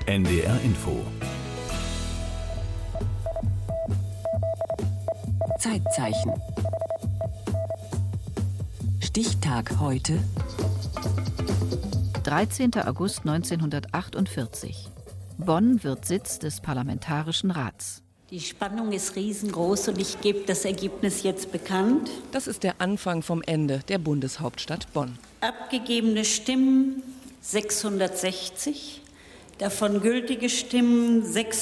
NDR Info. Zeitzeichen. Stichtag heute. 13. August 1948. Bonn wird Sitz des Parlamentarischen Rats. Die Spannung ist riesengroß und ich gebe das Ergebnis jetzt bekannt. Das ist der Anfang vom Ende der Bundeshauptstadt Bonn. Abgegebene Stimmen 660, davon gültige Stimmen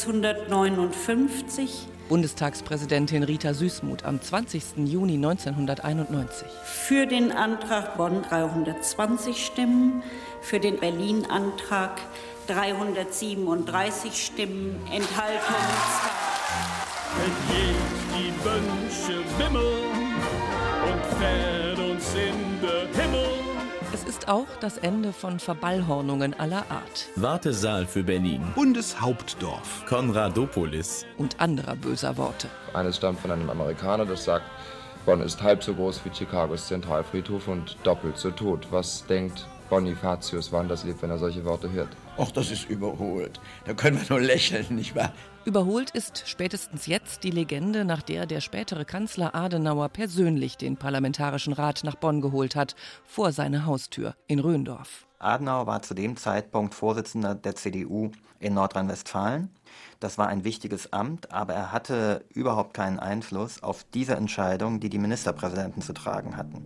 659. Bundestagspräsidentin Rita Süssmuth am 20. Juni 1991. Für den Antrag Bonn 320 Stimmen, für den Berlin-Antrag 337 Stimmen, Enthaltung 2. Wenn die Wünsche wimmeln und fährt uns in der Himmel. Es ist auch das Ende von Verballhornungen aller Art. Wartesaal für Berlin. Bundeshauptdorf. Konradopolis. Und anderer böser Worte. Eines stammt von einem Amerikaner, das sagt, Bonn ist halb so groß wie Chicagos Zentralfriedhof und doppelt so tot. Was denkt Bonifatius Wanderslieb, wenn er solche Worte hört? Ach, das ist überholt. Da können wir nur lächeln, nicht wahr? Überholt ist spätestens jetzt die Legende, nach der der spätere Kanzler Adenauer persönlich den Parlamentarischen Rat nach Bonn geholt hat, vor seine Haustür in Rhöndorf. Adenauer war zu dem Zeitpunkt Vorsitzender der CDU in Nordrhein-Westfalen. Das war ein wichtiges Amt, aber er hatte überhaupt keinen Einfluss auf diese Entscheidung, die die Ministerpräsidenten zu tragen hatten.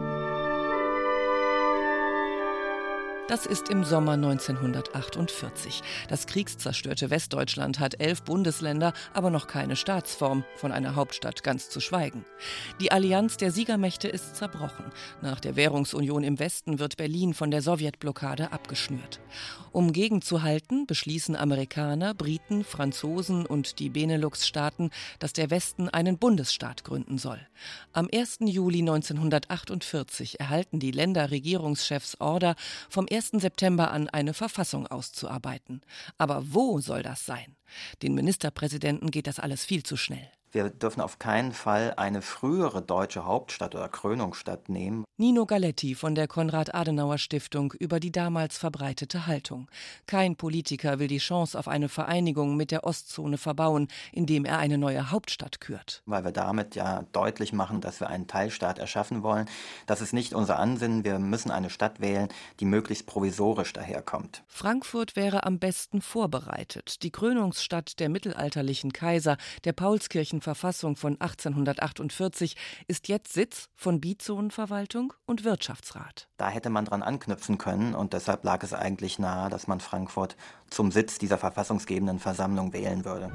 Das ist im Sommer 1948. Das kriegszerstörte Westdeutschland hat 11 Bundesländer, aber noch keine Staatsform, von einer Hauptstadt ganz zu schweigen. Die Allianz der Siegermächte ist zerbrochen. Nach der Währungsunion im Westen wird Berlin von der Sowjetblockade abgeschnürt. Um gegenzuhalten, beschließen Amerikaner, Briten, Franzosen und die Benelux-Staaten, dass der Westen einen Bundesstaat gründen soll. Am 1. Juli 1948 erhalten die Länderregierungschefs Order, vom 1. September an eine Verfassung auszuarbeiten. Aber wo soll das sein? Den Ministerpräsidenten geht das alles viel zu schnell. Wir dürfen auf keinen Fall eine frühere deutsche Hauptstadt oder Krönungsstadt nehmen. Nino Galetti von der Konrad-Adenauer-Stiftung über die damals verbreitete Haltung. Kein Politiker will die Chance auf eine Vereinigung mit der Ostzone verbauen, indem er eine neue Hauptstadt kürt. Weil wir damit ja deutlich machen, dass wir einen Teilstaat erschaffen wollen. Das ist nicht unser Ansinnen. Wir müssen eine Stadt wählen, die möglichst provisorisch daherkommt. Frankfurt wäre am besten vorbereitet. Die Krönungsstadt der mittelalterlichen Kaiser, der Paulskirchenverfassung von 1848, ist jetzt Sitz von Bizonenverwaltung und Wirtschaftsrat. Da hätte man dran anknüpfen können und deshalb lag es eigentlich nahe, dass man Frankfurt zum Sitz dieser verfassungsgebenden Versammlung wählen würde.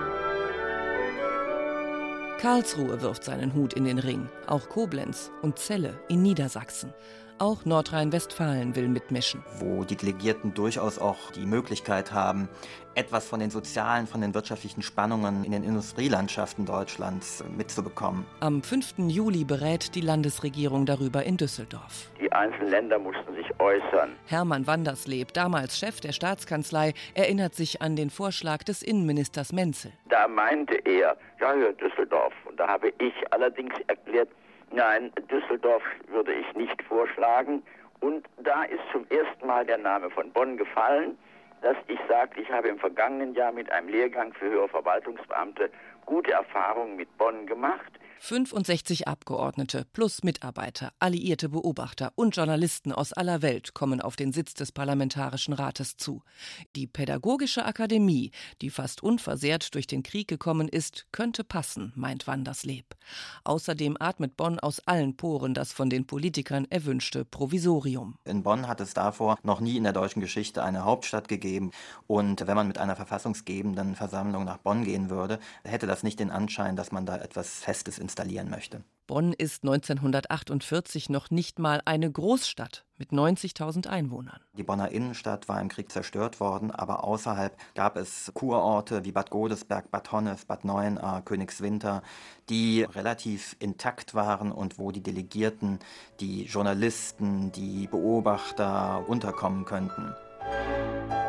Karlsruhe wirft seinen Hut in den Ring, auch Koblenz und Celle in Niedersachsen. Auch Nordrhein-Westfalen will mitmischen. Wo die Delegierten durchaus auch die Möglichkeit haben, etwas von den sozialen, von den wirtschaftlichen Spannungen in den Industrielandschaften Deutschlands mitzubekommen. Am 5. Juli berät die Landesregierung darüber in Düsseldorf. Die einzelnen Länder mussten sich äußern. Hermann Wandersleeb, damals Chef der Staatskanzlei, erinnert sich an den Vorschlag des Innenministers Menzel. Da meinte er, ja, Düsseldorf. Und da habe ich allerdings erklärt, nein, Düsseldorf würde ich nicht vorschlagen. Und da ist zum ersten Mal der Name von Bonn gefallen, dass ich sagte, ich habe im vergangenen Jahr mit einem Lehrgang für höhere Verwaltungsbeamte gute Erfahrungen mit Bonn gemacht. 65 Abgeordnete plus Mitarbeiter, alliierte Beobachter und Journalisten aus aller Welt kommen auf den Sitz des Parlamentarischen Rates zu. Die Pädagogische Akademie, die fast unversehrt durch den Krieg gekommen ist, könnte passen, meint Wandersleeb. Außerdem atmet Bonn aus allen Poren das von den Politikern erwünschte Provisorium. In Bonn hat es davor noch nie in der deutschen Geschichte eine Hauptstadt gegeben. Und wenn man mit einer verfassungsgebenden Versammlung nach Bonn gehen würde, hätte das nicht den Anschein, dass man da etwas Festes installieren möchte. Bonn ist 1948 noch nicht mal eine Großstadt mit 90.000 Einwohnern. Die Bonner Innenstadt war im Krieg zerstört worden, aber außerhalb gab es Kurorte wie Bad Godesberg, Bad Honnef, Bad Neuenahr, Königswinter, die relativ intakt waren und wo die Delegierten, die Journalisten, die Beobachter unterkommen könnten.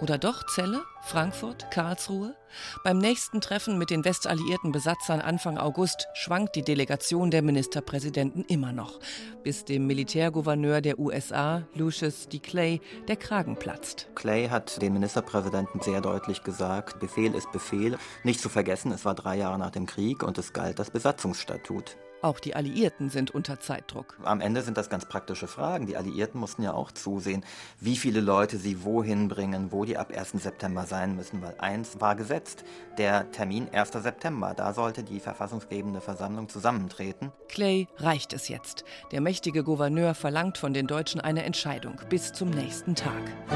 Oder doch Celle, Frankfurt, Karlsruhe? Beim nächsten Treffen mit den westalliierten Besatzern Anfang August schwankt die Delegation der Ministerpräsidenten immer noch, bis dem Militärgouverneur der USA, Lucius D. Clay, der Kragen platzt. Clay hat den Ministerpräsidenten sehr deutlich gesagt, Befehl ist Befehl. Nicht zu vergessen, es war 3 Jahre nach dem Krieg und es galt das Besatzungsstatut. Auch die Alliierten sind unter Zeitdruck. Am Ende sind das ganz praktische Fragen. Die Alliierten mussten ja auch zusehen, wie viele Leute sie wohin bringen, wo die ab 1. September sein müssen, weil eins war gesetzt, der Termin 1. September, da sollte die verfassungsgebende Versammlung zusammentreten. Clay reicht es jetzt. Der mächtige Gouverneur verlangt von den Deutschen eine Entscheidung bis zum nächsten Tag.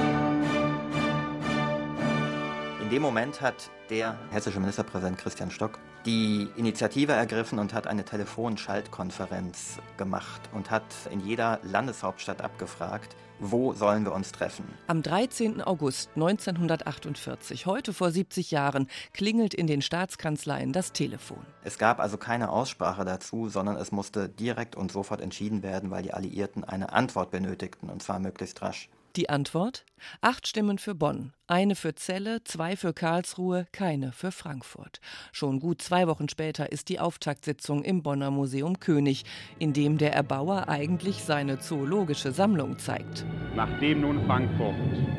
In dem Moment hat der hessische Ministerpräsident Christian Stock die Initiative ergriffen und hat eine Telefonschaltkonferenz gemacht und hat in jeder Landeshauptstadt abgefragt, wo sollen wir uns treffen. Am 13. August 1948, heute vor 70 Jahren, klingelt in den Staatskanzleien das Telefon. Es gab also keine Aussprache dazu, sondern es musste direkt und sofort entschieden werden, weil die Alliierten eine Antwort benötigten, und zwar möglichst rasch. Die Antwort? 8 Stimmen für Bonn, 1 für Celle, 2 für Karlsruhe, keine für Frankfurt. Schon gut 2 Wochen später ist die Auftaktsitzung im Bonner Museum König, in dem der Erbauer eigentlich seine zoologische Sammlung zeigt. Nachdem nun Frankfurt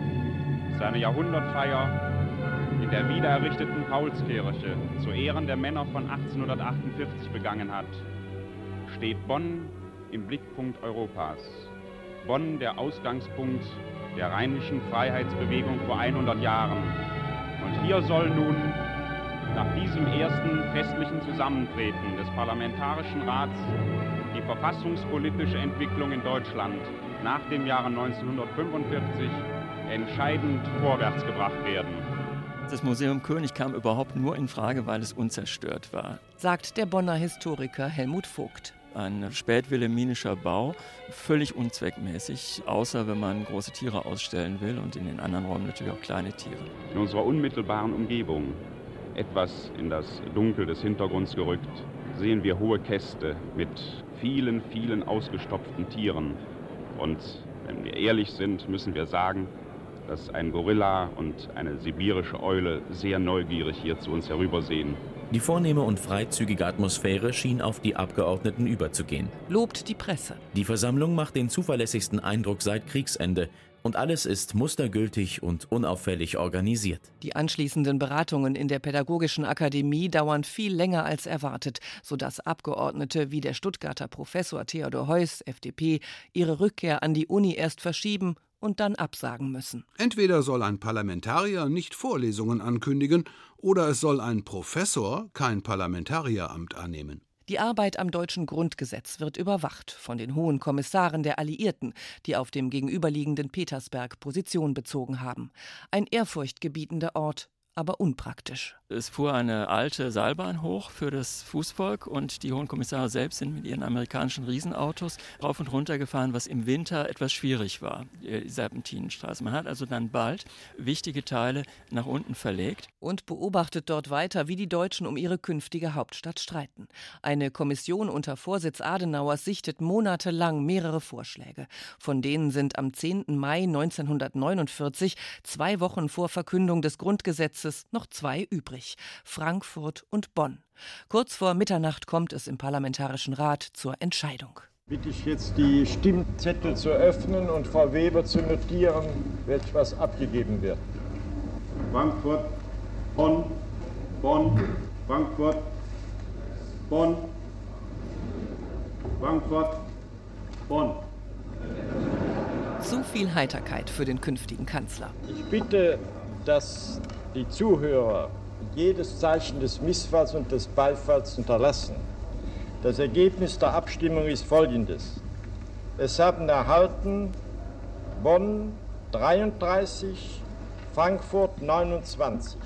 seine Jahrhundertfeier in der wiedererrichteten Paulskirche zu Ehren der Männer von 1848 begangen hat, steht Bonn im Blickpunkt Europas. Bonn der Ausgangspunkt der rheinischen Freiheitsbewegung vor 100 Jahren. Und hier soll nun nach diesem ersten festlichen Zusammentreten des Parlamentarischen Rats die verfassungspolitische Entwicklung in Deutschland nach dem Jahre 1945 entscheidend vorwärts gebracht werden. Das Museum König kam überhaupt nur in Frage, weil es unzerstört war, sagt der Bonner Historiker Helmut Vogt. Ein spätwilhelminischer Bau, völlig unzweckmäßig, außer wenn man große Tiere ausstellen will und in den anderen Räumen natürlich auch kleine Tiere. In unserer unmittelbaren Umgebung, etwas in das Dunkel des Hintergrunds gerückt, sehen wir hohe Käste mit vielen, vielen ausgestopften Tieren. Und wenn wir ehrlich sind, müssen wir sagen, dass ein Gorilla und eine sibirische Eule sehr neugierig hier zu uns herübersehen. Die vornehme und freizügige Atmosphäre schien auf die Abgeordneten überzugehen. Lobt die Presse. Die Versammlung macht den zuverlässigsten Eindruck seit Kriegsende. Und alles ist mustergültig und unauffällig organisiert. Die anschließenden Beratungen in der Pädagogischen Akademie dauern viel länger als erwartet, sodass Abgeordnete wie der Stuttgarter Professor Theodor Heuss, FDP, ihre Rückkehr an die Uni erst verschieben und dann absagen müssen. Entweder soll ein Parlamentarier nicht Vorlesungen ankündigen, oder es soll ein Professor kein Parlamentarieramt annehmen. Die Arbeit am deutschen Grundgesetz wird überwacht von den hohen Kommissaren der Alliierten, die auf dem gegenüberliegenden Petersberg Position bezogen haben. Ein ehrfurchtgebietender Ort, aber unpraktisch. Es fuhr eine alte Seilbahn hoch für das Fußvolk und die Hohen Kommissare selbst sind mit ihren amerikanischen Riesenautos rauf und runter gefahren, was im Winter etwas schwierig war, die Serpentinenstraße. Man hat also dann bald wichtige Teile nach unten verlegt. Und beobachtet dort weiter, wie die Deutschen um ihre künftige Hauptstadt streiten. Eine Kommission unter Vorsitz Adenauers sichtet monatelang mehrere Vorschläge. Von denen sind am 10. Mai 1949, 2 Wochen vor Verkündung des Grundgesetzes, noch 2 übrig. Frankfurt und Bonn. Kurz vor Mitternacht kommt es im Parlamentarischen Rat zur Entscheidung. Bitte ich jetzt, die Stimmzettel zu öffnen und Frau Weber zu notieren, welch was abgegeben wird. Frankfurt, Bonn, Bonn, Frankfurt, Bonn, Frankfurt, Bonn. Zu viel Heiterkeit für den künftigen Kanzler. Ich bitte, dass die Zuhörer jedes Zeichen des Missfalls und des Beifalls unterlassen. Das Ergebnis der Abstimmung ist folgendes. Es haben erhalten Bonn 33, Frankfurt 29.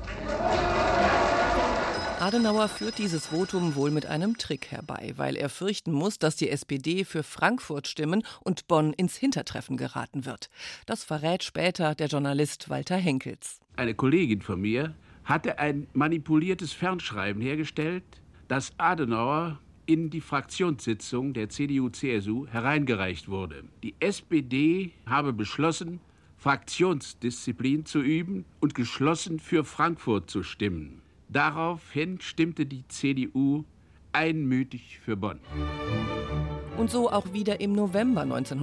Adenauer führt dieses Votum wohl mit einem Trick herbei, weil er fürchten muss, dass die SPD für Frankfurt stimmen und Bonn ins Hintertreffen geraten wird. Das verrät später der Journalist Walter Henkels. Eine Kollegin von mir hatte ein manipuliertes Fernschreiben hergestellt, das Adenauer in die Fraktionssitzung der CDU-CSU hereingereicht wurde. Die SPD habe beschlossen, Fraktionsdisziplin zu üben und geschlossen für Frankfurt zu stimmen. Daraufhin stimmte die CDU einmütig für Bonn. Und so auch wieder im November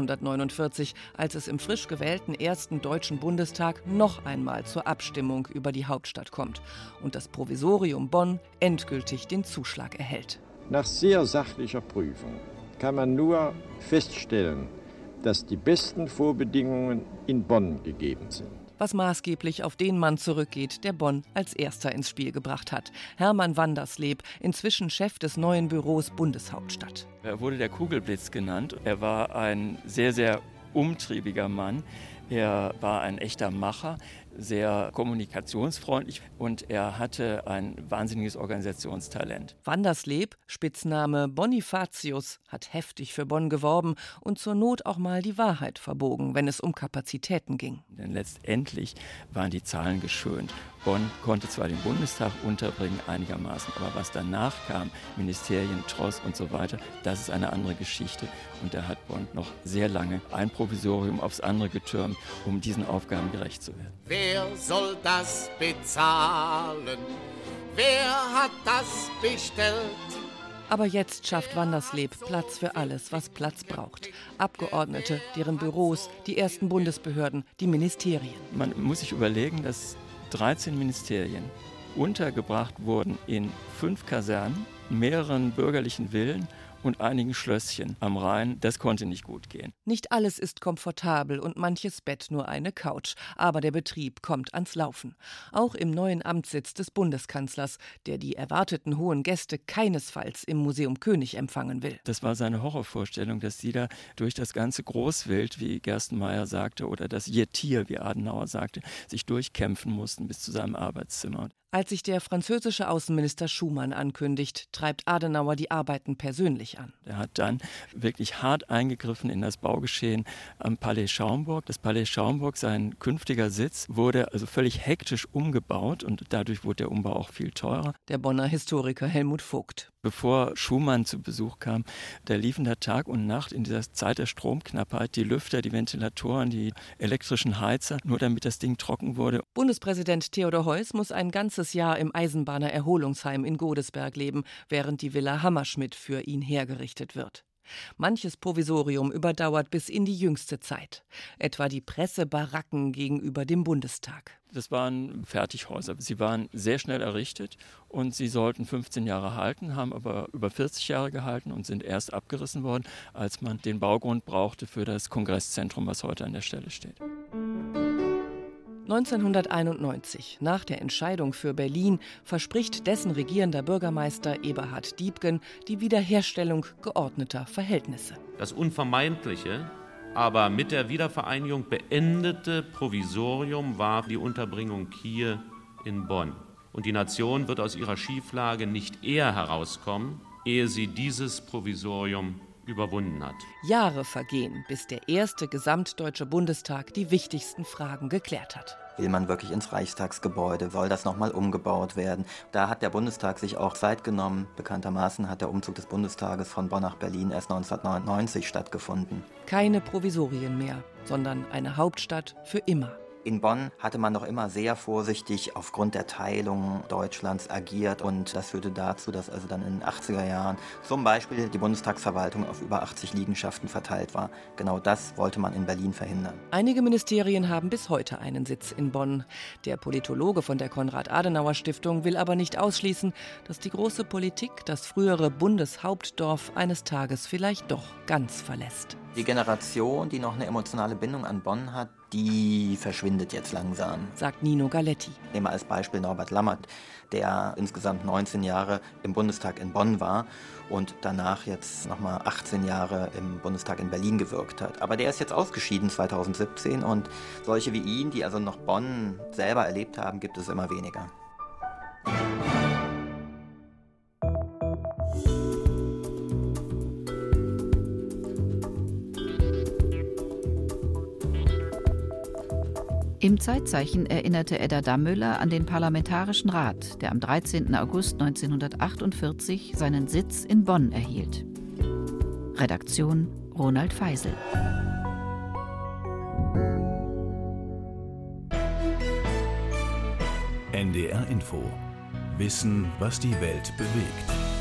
1949, als es im frisch gewählten ersten Deutschen Bundestag noch einmal zur Abstimmung über die Hauptstadt kommt und das Provisorium Bonn endgültig den Zuschlag erhält. Nach sehr sachlicher Prüfung kann man nur feststellen, dass die besten Vorbedingungen in Bonn gegeben sind. Was maßgeblich auf den Mann zurückgeht, der Bonn als erster ins Spiel gebracht hat. Hermann Wandersleb, inzwischen Chef des neuen Büros Bundeshauptstadt. Er wurde der Kugelblitz genannt. Er war ein sehr, sehr umtriebiger Mann. Er war ein echter Macher, sehr kommunikationsfreundlich und er hatte ein wahnsinniges Organisationstalent. Wandersleb, Spitzname Bonifatius, hat heftig für Bonn geworben und zur Not auch mal die Wahrheit verbogen, wenn es um Kapazitäten ging. Denn letztendlich waren die Zahlen geschönt. Bonn konnte zwar den Bundestag unterbringen einigermaßen, aber was danach kam, Ministerien, Tross und so weiter, das ist eine andere Geschichte. Und da hat Bonn noch sehr lange ein Provisorium aufs andere getürmt, um diesen Aufgaben gerecht zu werden. Wer soll das bezahlen? Wer hat das bestellt? Aber jetzt schafft Wandersleb Platz für alles, was Platz braucht. Abgeordnete, deren Büros, die ersten Bundesbehörden, die Ministerien. Man muss sich überlegen, dass 13 Ministerien untergebracht wurden in 5 Kasernen, mehreren bürgerlichen Villen und einigen Schlösschen am Rhein. Das konnte nicht gut gehen. Nicht alles ist komfortabel und manches Bett nur eine Couch. Aber der Betrieb kommt ans Laufen. Auch im neuen Amtssitz des Bundeskanzlers, der die erwarteten hohen Gäste keinesfalls im Museum König empfangen will. Das war seine Horrorvorstellung, dass sie da durch das ganze Großwild, wie Gerstenmaier sagte, oder das Jetier, wie Adenauer sagte, sich durchkämpfen mussten bis zu seinem Arbeitszimmer. Als sich der französische Außenminister Schumann ankündigt, treibt Adenauer die Arbeiten persönlich an. Er hat dann wirklich hart eingegriffen in das Baugeschehen am Palais Schaumburg. Das Palais Schaumburg, sein künftiger Sitz, wurde also völlig hektisch umgebaut und dadurch wurde der Umbau auch viel teurer. Der Bonner Historiker Helmut Vogt. Bevor Schumann zu Besuch kam, da liefen da Tag und Nacht in dieser Zeit der Stromknappheit die Lüfter, die Ventilatoren, die elektrischen Heizer, nur damit das Ding trocken wurde. Bundespräsident Theodor Heuss muss ein ganzes Jahr im Eisenbahner Erholungsheim in Godesberg leben, während die Villa Hammerschmidt für ihn hergerichtet wird. Manches Provisorium überdauert bis in die jüngste Zeit. Etwa die Pressebaracken gegenüber dem Bundestag. Das waren Fertighäuser. Sie waren sehr schnell errichtet und sie sollten 15 Jahre halten, haben aber über 40 Jahre gehalten und sind erst abgerissen worden, als man den Baugrund brauchte für das Kongresszentrum, was heute an der Stelle steht. 1991, nach der Entscheidung für Berlin, verspricht dessen regierender Bürgermeister Eberhard Diepgen die Wiederherstellung geordneter Verhältnisse. Das unvermeidliche, aber mit der Wiedervereinigung beendete Provisorium war die Unterbringung hier in Bonn. Und die Nation wird aus ihrer Schieflage nicht eher herauskommen, ehe sie dieses Provisorium überwunden hat. Jahre vergehen, bis der erste gesamtdeutsche Bundestag die wichtigsten Fragen geklärt hat. Will man wirklich ins Reichstagsgebäude? Soll das nochmal umgebaut werden? Da hat der Bundestag sich auch Zeit genommen. Bekanntermaßen hat der Umzug des Bundestages von Bonn nach Berlin erst 1999 stattgefunden. Keine Provisorien mehr, sondern eine Hauptstadt für immer. In Bonn hatte man noch immer sehr vorsichtig aufgrund der Teilung Deutschlands agiert und das führte dazu, dass also dann in den 80er Jahren zum Beispiel die Bundestagsverwaltung auf über 80 Liegenschaften verteilt war. Genau das wollte man in Berlin verhindern. Einige Ministerien haben bis heute einen Sitz in Bonn. Der Politologe von der Konrad-Adenauer-Stiftung will aber nicht ausschließen, dass die große Politik das frühere Bundeshauptdorf eines Tages vielleicht doch ganz verlässt. Die Generation, die noch eine emotionale Bindung an Bonn hat, die verschwindet jetzt langsam, sagt Nino Galetti. Nehmen wir als Beispiel Norbert Lammert, der insgesamt 19 Jahre im Bundestag in Bonn war und danach jetzt nochmal 18 Jahre im Bundestag in Berlin gewirkt hat. Aber der ist jetzt ausgeschieden 2017 und solche wie ihn, die also noch Bonn selber erlebt haben, gibt es immer weniger. Im Zeitzeichen erinnerte Edda Dammüller an den Parlamentarischen Rat, der am 13. August 1948 seinen Sitz in Bonn erhielt. Redaktion Ronald Feisel. NDR Info. Wissen, was die Welt bewegt.